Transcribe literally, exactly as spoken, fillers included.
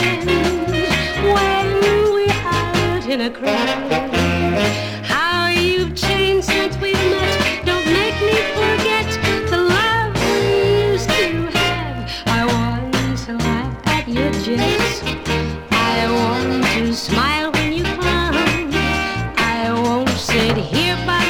when we're out in a crowd. How you've changed since we've met. Don't make me forget the love we used to have. I want to laugh at your jokes. I want to smile when you come. I won't sit here by